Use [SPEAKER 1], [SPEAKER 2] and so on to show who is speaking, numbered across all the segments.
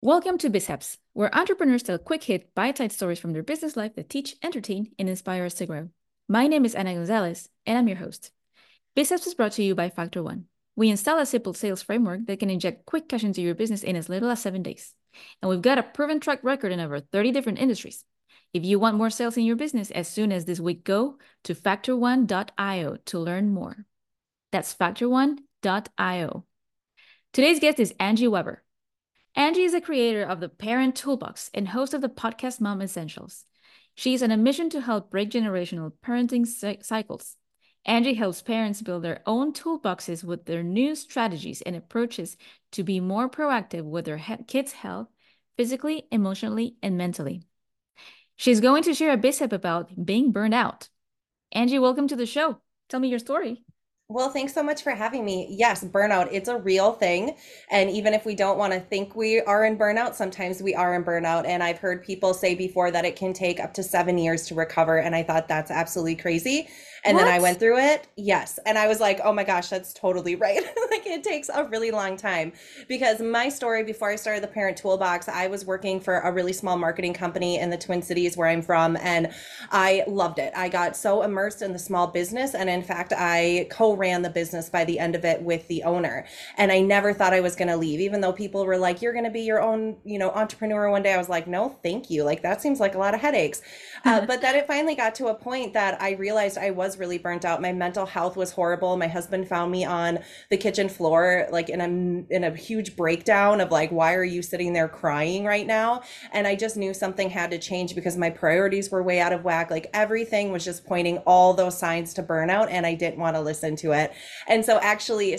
[SPEAKER 1] Welcome to BizHaps, where entrepreneurs tell quick hit, bite-sized stories from their business life that teach, entertain, and inspire us to grow. My name is Ana Gonzalez, and I'm your host. BizHaps is brought to you by Factor One. We install a simple sales framework that can inject quick cash into your business in as little as 7 days. And we've got a proven track record in over 30 different industries. If you want more sales in your business as soon as this week, go to factorone.io to learn more. That's factorone.io. Today's guest is Angie Weber. Angie is the creator of the Parent Toolbox and host of the podcast Mom Essentials. She is on a mission to help break generational parenting cycles. Angie helps parents build their own toolboxes with their new strategies and approaches to be more proactive with their kids' health, physically, emotionally, and mentally. She's going to share a bit about being burned out. Angie, welcome to the show. Tell me your story.
[SPEAKER 2] Well, thanks so much for having me. Yes, burnout, it's a real thing. And even if we don't want to think we are in burnout, sometimes we are in burnout. And I've heard people say before that it can take up to 7 years to recover. And I thought that's absolutely crazy. And then I
[SPEAKER 1] What?
[SPEAKER 2] went through it. Yes. And I was like, oh my gosh, that's totally right. Like it takes a really long time because my story before I started the Parent Toolbox, I was working for a really small marketing company in the Twin Cities where I'm from. And I loved it. I got so immersed in the small business. And in fact, I co-ran the business by the end of it with the owner. And I never thought I was going to leave, even though people were like, you're going to be your own, entrepreneur one day. I was like, no, thank you. Like that seems like a lot of headaches. But then it finally got to a point that I realized I was really burnt out. My mental health was horrible. My husband found me on the kitchen floor, like in a huge breakdown of like, why are you sitting there crying right now? And I just knew something had to change because my priorities were way out of whack. Like everything was just pointing all those signs to burnout, and I didn't want to listen to it. And so actually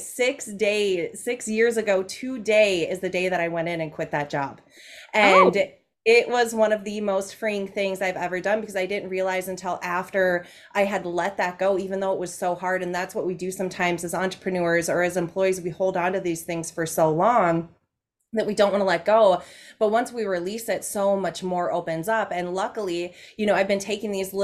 [SPEAKER 2] 6 years ago today is the day that I went in and quit that job. And
[SPEAKER 1] Oh,
[SPEAKER 2] it was one of the most freeing things I've ever done because I didn't realize until after I had let that go, even though it was so hard. And that's what we do sometimes as entrepreneurs or as employees. We hold on to these things for so long that we don't want to let go. But once we release it, so much more opens up. And luckily, I've been taking these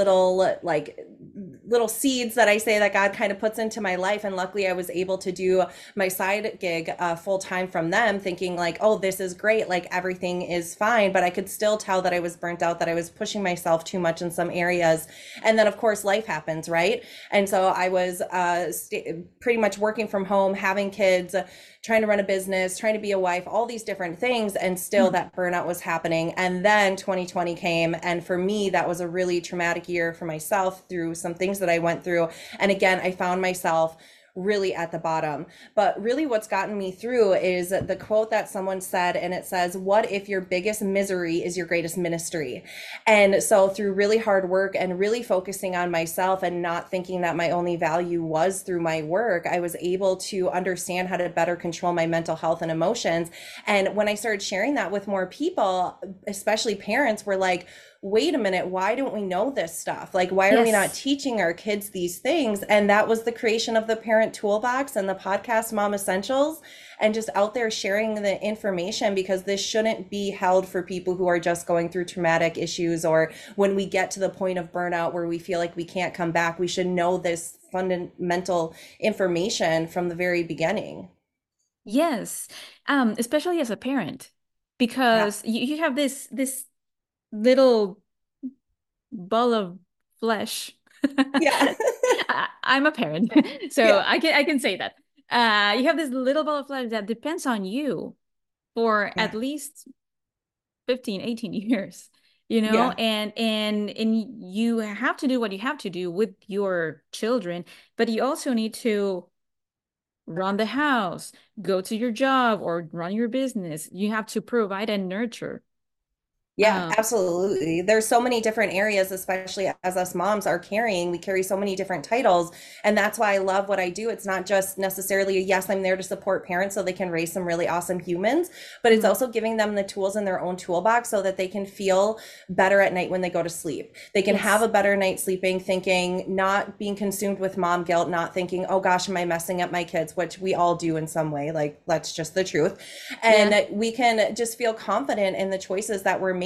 [SPEAKER 2] little seeds that I say that God kind of puts into my life. And luckily I was able to do my side gig full time from them, thinking like, oh, this is great. Like everything is fine. But I could still tell that I was burnt out, that I was pushing myself too much in some areas. And then of course life happens, right? And so I was pretty much working from home, having kids, trying to run a business, trying to be a wife, all these different things. And still
[SPEAKER 1] hmm.
[SPEAKER 2] that burnout was happening. And then 2020 came. And for me, that was a really traumatic year for myself through some things that I went through. And again, I found myself really at the bottom. But really, what's gotten me through is the quote that someone said, and it says, what if your biggest misery is your greatest ministry? And so, through really hard work and really focusing on myself and not thinking that my only value was through my work, I was able to understand how to better control my mental health and emotions. And when I started sharing that with more people, especially parents, were like, wait a minute, why don't we know this stuff? Like, why are we not
[SPEAKER 1] Yes.
[SPEAKER 2] teaching our kids these things? And that was the creation of the Parent Toolbox and the podcast Mom Essentials, and just out there sharing the information because this shouldn't be held for people who are just going through traumatic issues, or when we get to the point of burnout where we feel like we can't come back. We should know this fundamental information from the very beginning.
[SPEAKER 1] Yes. Especially as a parent,
[SPEAKER 2] Yeah.
[SPEAKER 1] because you have this little ball of flesh.
[SPEAKER 2] Yeah.
[SPEAKER 1] I'm a parent, so
[SPEAKER 2] Yeah.
[SPEAKER 1] I can say that. You have this little ball of flesh that depends on you for
[SPEAKER 2] Yeah.
[SPEAKER 1] at least 15, 18 years, you know,
[SPEAKER 2] Yeah.
[SPEAKER 1] and you have to do what you have to do with your children, but you also need to run the house, go to your job or run your business. You have to provide and nurture.
[SPEAKER 2] Yeah,
[SPEAKER 1] Um,
[SPEAKER 2] absolutely. There's so many different areas, especially as us moms are carrying, we carry so many different titles. And that's why I love what I do. It's not just necessarily, yes, I'm there to support parents so they can raise some really awesome humans, but it's
[SPEAKER 1] mhm.
[SPEAKER 2] also giving them the tools in their own toolbox so that they can feel better at night when they go to sleep. They can have
[SPEAKER 1] Yes.
[SPEAKER 2] a better night sleeping, thinking, not being consumed with mom guilt, not thinking, oh gosh, am I messing up my kids, which we all do in some way. Like, that's just the truth.
[SPEAKER 1] Yeah.
[SPEAKER 2] And we can just feel confident in the choices that we're making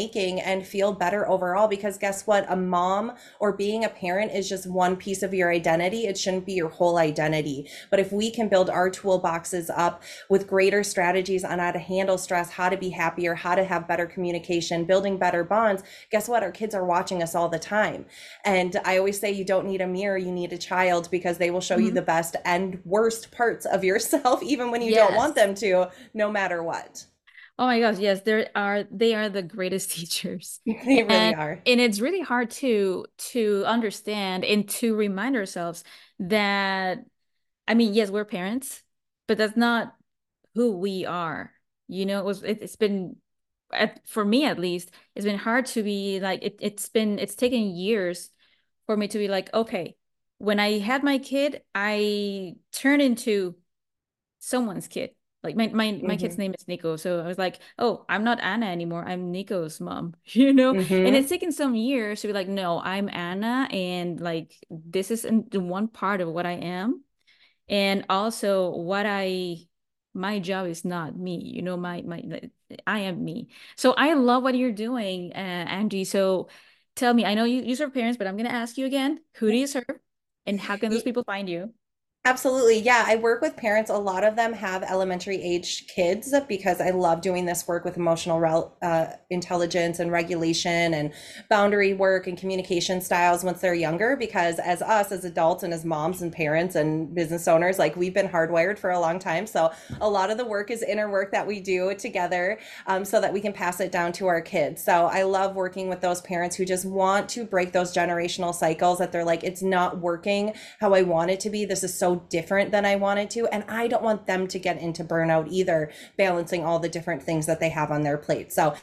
[SPEAKER 2] making and feel better overall. Because guess what? A mom or being a parent is just one piece of your identity. It shouldn't be your whole identity. But if we can build our toolboxes up with greater strategies on how to handle stress, how to be happier, how to have better communication, building better bonds, guess what? Our kids are watching us all the time. And I always say you don't need a mirror, you need a child, because they will show you the best and worst parts of yourself, even when you don't want them to, no matter what.
[SPEAKER 1] Oh my gosh, yes, they are the greatest teachers.
[SPEAKER 2] They really are.
[SPEAKER 1] And it's really hard to understand and to remind ourselves that, I mean, yes, we're parents, but that's not who we are. You know, it's been for me at least, it's been hard to be like it's taken years for me to be like, okay, when I had my kid, I turned into someone's kid. Like my kid's name is Nico. So I was like, oh, I'm not Anna anymore. I'm Nico's mom, you know? And it's taken some years to be like, no, I'm Anna. And like, this is one part of what I am. And also my job is not me, you know, I am me. So I love what you're doing, Angie. So tell me, I know you serve parents, but I'm going to ask you again, who do you serve and how can those people find you?
[SPEAKER 2] Absolutely. Yeah, I work with parents. A lot of them have elementary age kids because I love doing this work with emotional intelligence and regulation and boundary work and communication styles once they're younger. Because as us, as adults and as moms and parents and business owners, like we've been hardwired for a long time. So a lot of the work is inner work that we do together so that we can pass it down to our kids. So I love working with those parents who just want to break those generational cycles that they're like, it's not working how I want it to be. This is so different than I wanted to. And I don't want them to get into burnout either, balancing all the different things that they have on their plate. So,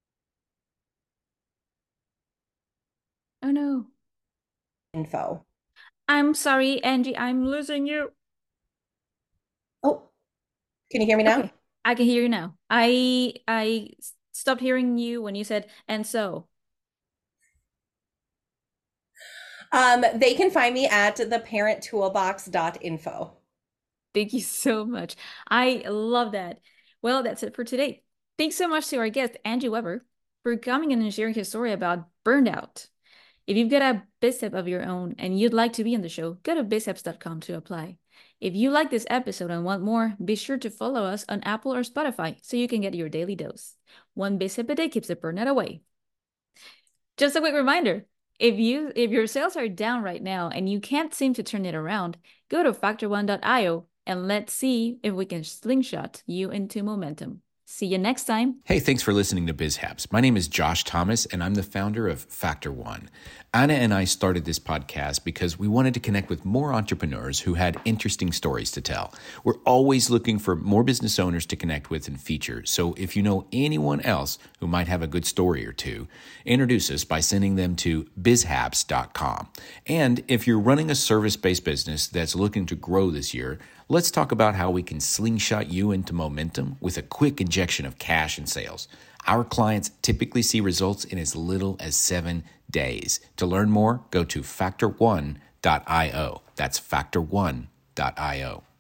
[SPEAKER 1] Oh no.
[SPEAKER 2] info.
[SPEAKER 1] I'm sorry, Angie, I'm losing you.
[SPEAKER 2] Oh, can you hear me now?
[SPEAKER 1] Okay, I can hear you now. I stopped hearing you when you said, and so.
[SPEAKER 2] They can find me at theparenttoolbox.info.
[SPEAKER 1] Thank you so much. I love that. Well, that's it for today. Thanks so much to our guest, Angie Weber, for coming in and sharing his story about burnout. If you've got a BizHub of your own and you'd like to be on the show, go to bizhubs.com to apply. If you like this episode and want more, be sure to follow us on Apple or Spotify so you can get your daily dose. One BizHub a day keeps the burnout away. Just a quick reminder, if your sales are down right now and you can't seem to turn it around, go to factor1.io and let's see if we can slingshot you into momentum. See you next time.
[SPEAKER 3] Hey, thanks for listening to BizHaps. My name is Josh Thomas, and I'm the founder of Factor One. Anna and I started this podcast because we wanted to connect with more entrepreneurs who had interesting stories to tell. We're always looking for more business owners to connect with and feature. So if you know anyone else who might have a good story or two, introduce us by sending them to bizhaps.com. And if you're running a service-based business that's looking to grow this year, let's talk about how we can slingshot you into momentum with a quick injection of cash and sales. Our clients typically see results in as little as 7 days. To learn more, go to factor1.io. That's factor1.io.